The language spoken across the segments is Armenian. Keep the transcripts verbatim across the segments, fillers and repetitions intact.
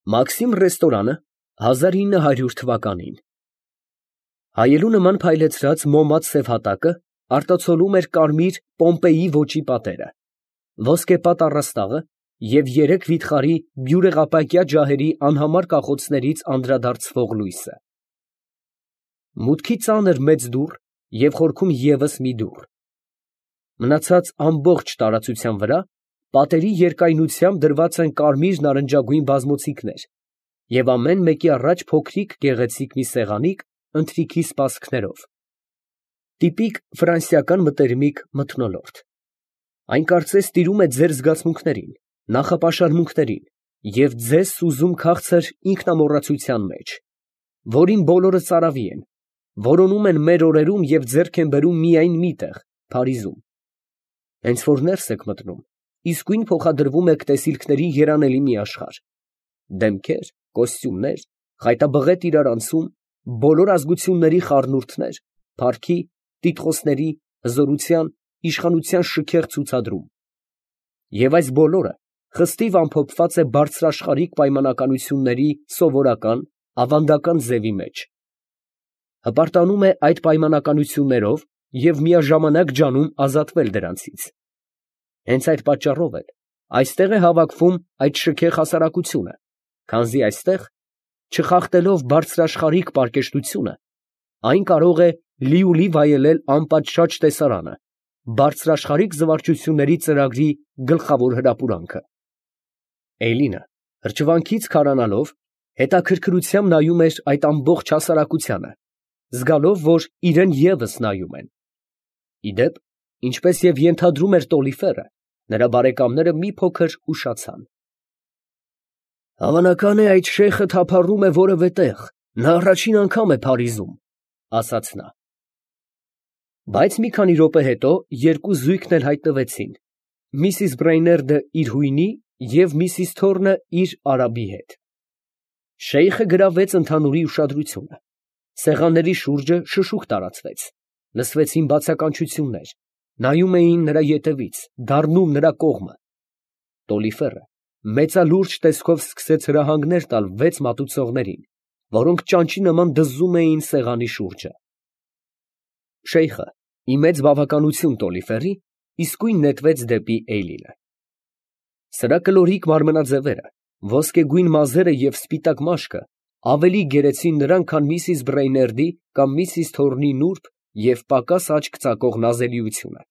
Մաքսիմ ռեստորանը հազար ինը հարյուր թվականին հայելու նման փայլեցրած մոմած սև հատակը արտացոլում էր կարմիր Պոմպեյի ոճի պատերը, ոսկեպատ առաստաղը և երեք վիթխարի բյուրեղապակյա ջահերի անհամար կախոցներից անդրադարձվող լույսը։ Մուտքի ծանր մեծ դուռ և խորքում ևս մի դուռ։ Մնացած ամբողջ տարածության վրա պատերի երկայնությամբ դրված են կարմիր նարնջագույն բազմոցիկներ և ամեն մեկի առաջ փոքրիկ գեղեցիկ մի սեղանիկ ընթրիքի սպասքներով։ Տիպիկ ֆրանսիական մտերմիկ մթնոլորտ։ Այն կարծես տիրում է ձեր զգացմունքներին, նախապաշարմունքներին և ձեզ սուզում քաղցր ինքնամոռացության մեջ, որին բոլորը ծարավի են, որոնում են մեր օրերում և ձեռք են բերում միայն մի տեղ՝ Փարիզում։ Հենց որ ներս եք մտնում, իսկույն փոխադրվում եք տեսիլքների երանելի մի աշխարհ. դեմքեր, կոստյումներ, խայտաբղետ իրարանցում, բոլոր ազգությունների խառնուրդներ, փառքի, տիտղոսների, հզորության, իշխանության շքեղ ցուցադրում։ Եվ այս բոլորը խստիվ ամփոփված է բարձրաշխարհիկ պայմանականությունների սովորական, ավանդական ձևի մեջ, հպարտանում է այդ պայմանականություններով և միաժամանակ ջանում ազատվել դրանցից։ Հենց այդ պատճառով էլ այստեղ է հավաքվում այդ շքեղ հասարակությունը, քանզի այստեղ, չխախտելով բարձրաշխարհիկ պարկեշտությունը, այն կարող է լիուլի վայելել անպատշաճ տեսարանը, բարձրաշխարհիկ զվարճությունների ծրագրի գլխավոր հրապուրանքը։ Էյլինը հրճվանքից քարանալով հետաքրքրությամբ նայում էր այդ ամբողջ հասարակությանը, զգալով, որ իրան ևս նայում են։ Ի դեպ, ինչպես և ենթադրում էր Տոլիֆերը, նրա բարեկամները մի փոքր ուշացան։ «Հավանական է, այդ շեյխը թափառում է որևէ տեղ, նա առաջին անգամ է Փարիզում», ֊ ասաց նա։ Բայց մի քանի րոպե հետո երկու զույգն էլ հայտնվեցին, միսիս Բրեյներդը իր հույնի և միսիս Թորնը իր արաբի հետ։ Շեյխը գրավեց ընդհանուրի ուշադրությունը։ Սեղանների շուրջը շշուկ տարածվեց, լսվեցին բացականչություններ, նայում էին նրա ետևից, դառնում նրա կողմը։ Տոլիֆերը մեծալուրջ տեսքով սկսեց հրահանգներ տալ վեց մատուցողներին, որոնք ճանճի նման դզում էին սեղանի շուրջը։ Շեյխը, ի մեծ բավականություն Տոլիֆերի, իսկույն նետվեց դեպի Էյլինը։ Սրա կլորիկ մարմնաձևերը, ոսկեգույն մազերը և սպիտակ մաշկը ավելի գերեցին նրան, քան միսիս Բրեյներդի կամ միսիս Թորնի նուրբ և պակաս աչք ծակող նազելիությունը։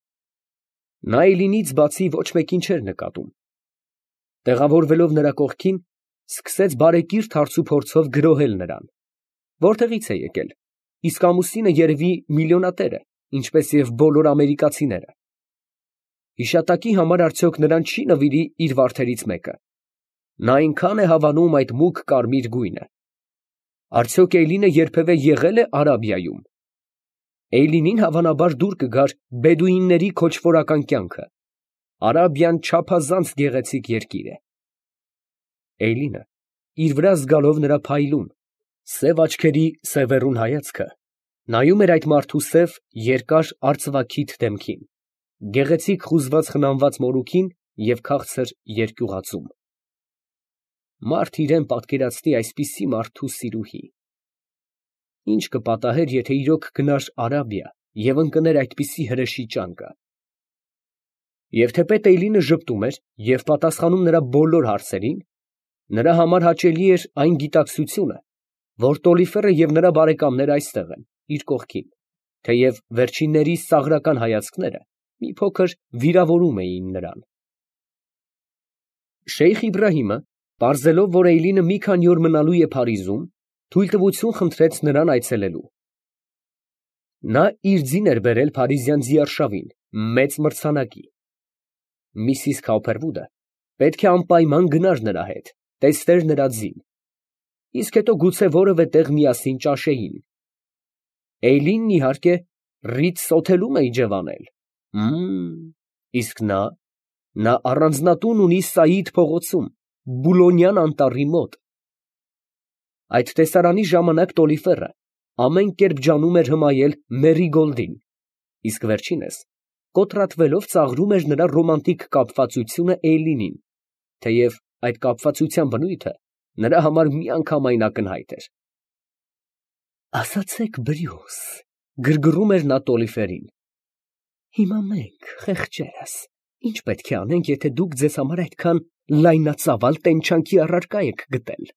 Նա Էյլինից բացի ոչ մեկին չէր նկատում։ Տեղավորվելով նրա կողքին, սկսեց բարեկիրթ հարցուփորձով գրոհել նրան. «Որտեղից է եկել, իսկ ամուսինը երևի միլիոնատեր է, ինչպես և բոլոր ամերիկացիները։ Հիշատակի համար արդյոք նրան չի նվիրի իր վարդերից մեկը. նա այնքան է հավանում այդ մուգ կարմիր գույնը։ Արդյոք Էյլինը երբևէ եղե՞լ է Արաբիայում։ Էյլինին հավանաբար դուր կգար բեդուինների քոչվորական կյանքը։ Արաբիան չափազանց գեղեցիկ երկիր է»։ Էյլինը, իր վրա զգալով նրա փայլուն, սև աչքերի սևեռուն հայացքը, նայում էր այդ մարդու սև, երկար արծվաքիթ դեմքին, գեղեցիկ խուզված խնամված մորուքին և քաղցր երկյուղածուն։ Մարդ իրան պատկերացնի այսպիսի մարդու սիրուհի։ Ի՞նչ կպատահեր, եթե իրոք գնար Արաբիա և ընկներ այդպիսի հրեշի ճանկը։ Եվ թեպետ Էյլինը ժպտում էր և պատասխանում նրա բոլոր հարցերին, նրա համար հաճելի էր այն գիտակցությունը, որ Տոլիֆերը և նրա բարեկամները այստեղ են, իր կողքին, թեև վերջիններիս ծաղրական հայացքները մի փոքր վիրավորում էին նրան։ Շեյխ Իբրահիմը, պարզելով, որ Էյլինը մի քանի օր մնալու է Փարիզում, թույլտվություն խնդրեց նրան այցելելու։ Նա իր ձին էր բերել փարիզյան ձիարշավին, մեծ մրցանակի։ Միսիս Քաուփերվուդը պետք է անպայման գնար նրա հետ, տեսներ նրա ձին, իսկ հետո գուցե որևէ տեղ միասին ճաշեին։ Էյլինն, իհարկե, ռիծ սոթելում է իջևանել։ Մմ… Իսկ նա… նա առանձնատուն ունի Սաիդ փողոցում, Բուլոնյան անտառի մոտ։ Այդ տեսարանի ժամանակ Տոլիֆերը ամեն կերպ ջանում էր հմայել Մերիգոլդին, իսկ վերջինս կոտրատվելով ծաղրում էր նրա ռոմանտիկ կապվածությունը Էյլինին, թեև այդ կապվածության բնույթը նրա համար միանգամայն ակնհայտ էր։ Ասացեք, Բրյուս, գրգռում էր նա Տոլիֆերին, հիմա մենք, խեղճերս, ինչ պետք է անենք, եթե դուք ձեզ համար այդքան լայնածավալ տենչանքի առարկա եք գտել։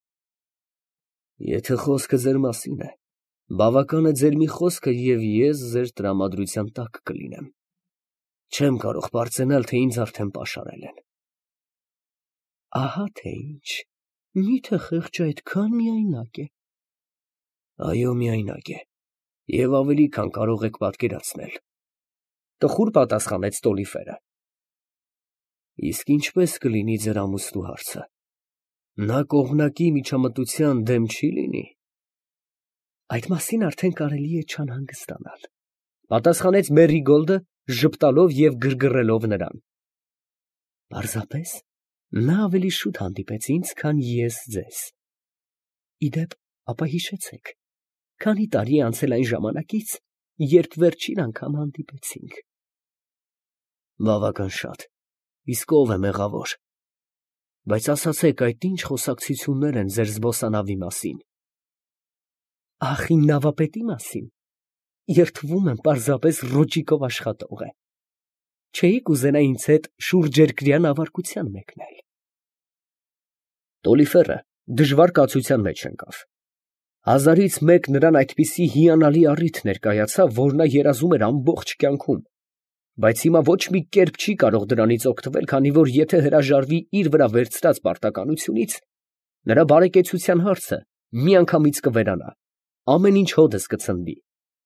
Եթե խոսքը ձեր մասին է, բավական է ձեր մի խոսքը, և ես ձեր տրամադրության տակ կլինեմ։ Չեմ կարող պարծենալ, թե ինձ արդեն պաշարել են։ Ահա թե ինչ, միթե խեղճը այդքան միայնակ է։ Այո, միայնակ է, և ավելի, քան կարող եք պատկերացնել, տխուր պատասխանեց Տոլիֆերը։ Իսկ ինչպես կլինի ձեր ամուսնու հարցը։ Նա կողմնակի միջամտության դեմ չի լինի։ Այդ մասին արդեն կարելի է չանհանգստանալ, պատասխանեց Մերիգոլդը, ժպտալով և գրգռելով նրան։ Պարզապես նա ավելի շուտ հանդիպեց ինձ, քան ես ձեզ։ Իդեպ, ապա հիշեցեք, քանի տարի է անցել այն ժամանակից, երբ վերջին անգամ հանդիպեցինք։ Բավական շատ, իսկ ով է մեղավոր։ Բայց ասացեք, այդ ինչ խոսակցություններ են ձեր զբոսանավի մասին։ Ախ, իմ նավապետի մասին։ Երդվում եմ, պարզապես ռոճիկով աշխատող է։ Չէիք ուզենա ինձ հետ շուրջերկրյա նավարկության մեկնել։ Տոլիֆերը դժվար կացության մեջ ընկավ։ Հազարից մեկ նրան այդպիսի հիանալի առիթ ներկայացավ, որ նա երազում էր ամբողջ կյանքում, բայց հիմա ոչ մի կերպ չի կարող դրանից օգտվել, քանի որ եթե հրաժարվի իր վրա վերցրած պարտականությունից, նրա բարեկեցության հարցը միանգամից կվերանա, ամեն ինչ հօդս կցնդի։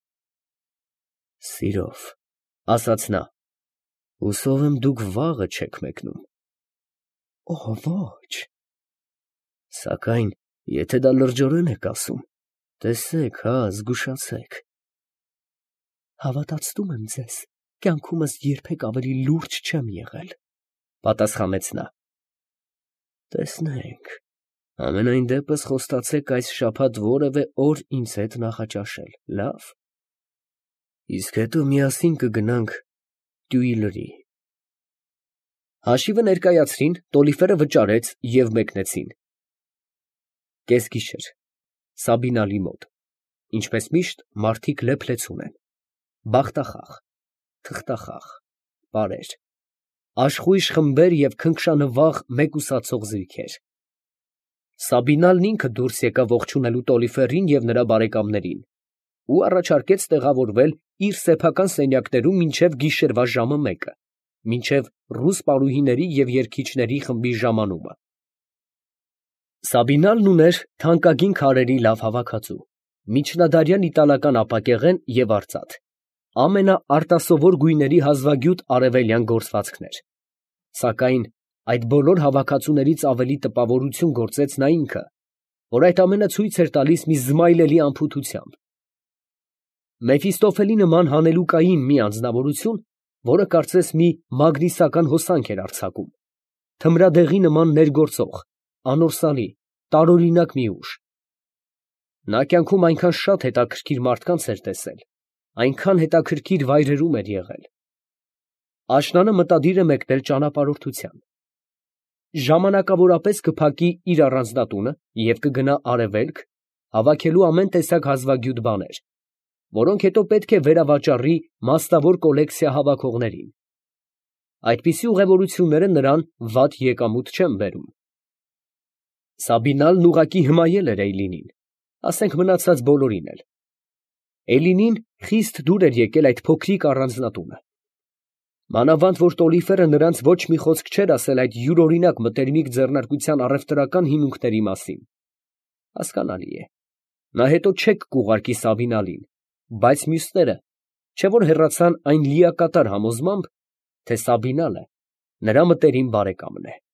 Սիրով, ասաց նա, հուսով եմ դուք վաղը չեք մեկնում։ Օ, ոչ։ Սակայն, եթե դա լրջորեն եք ասում, տեսեք, հա, զգուշացեք։ Հավատացնում եմ ձեզ, կյանքումս երբեք ավելի լուրջ չեմ եղել, պատասխանեց նա։ Տեսնենք, ամենայն դեպս խոստացեք այս շաբաթ որևէ օր ինձ հետ նախաճաշել, լավ։ Իսկ հետո միասին կգնանք Տյուիլրի։ Հաշիվը ներկայացրին, Տոլիֆերը վճարեց և մեկնեցին։ Կեսգիշեր, Սաբինալի մոտ, ինչպես միշտ, մարդիկ լեփլեցուն են, բախտախաղ, թղթախաղ, պարեր, աշխույժ խմբեր և քնքշանվաղ մեկուսացող զույգեր։ Սաբինալն ինքը դուրս եկավ ողջունելու Տոլիֆերին և նրա բարեկամներին ու առաջարկեց տեղավորվել իր սեփական սենյակներում մինչև գիշերվա ժամը մեկը, մինչև ռուս պարուհիների և երգիչների խմբի ժամանումը։ Սաբինալն ուներ թանկագին քարերի լավ հավաքածու, միջնադարյան իտալական ապակեղեն և արծաթ, ամենաարտասովոր գույների հազվագյուտ արևելյան գործվածքներ, սակայն այդ բոլոր հավաքածուներից ավելի տպավորություն գործեց նա ինքը, որ այդ ամենը ցույց էր տալիս մի զմայլելի անփութությամբ։ Մեֆիստոֆելի նման հանելուկային մի անձնավորություն, որը կարծես մի մագնիսական հոսանք էր արձակում, թմրադեղի նման ներգործող, անորսալի, տարօրինակ մի ուժ։ Նա կյանքում այնքան շատ հետաքրքիր մարդկանց էր տեսել, այնքան հետաքրքիր վայրերում էր եղել։ Աշնանը մտադիր է մեկնել ճանապարհորդության։ Ժամանակավորապես կփակի իր առանձնատունը և կգնա արևելք, հավաքելու ամեն տեսակ հազվագյուտ բաներ, որոնք հետո պետք է վերավաճառի մասնավոր կոլեկցիա հավաքողներին։ Այդպիսի ուղևորությունները նրան վատ եկամուտ չեն բերում։ Սաբինալն ուղղակի հմայել էր Էյլինին, ասենք մնացած բոլորին էլ։ Էլինին խիստ դուր էր եկել այդ փոքրիկ առանձնատունը։ Մանավանդ որ Տոլիֆերը նրանց ոչ մի խոսք չէր ասել այդ յուրօրինակ մտերմիկ ձեռնարկության առևտրական հիմունքների մասին։ Հասկանալի է, նա հետո չեք կուղարկի Սաբինալին, բայց մյուսները չէ որ հեռացան այն լիակատար համոզմամբ, թե Սաբինալը նրա մտերիմ բարեկամն է։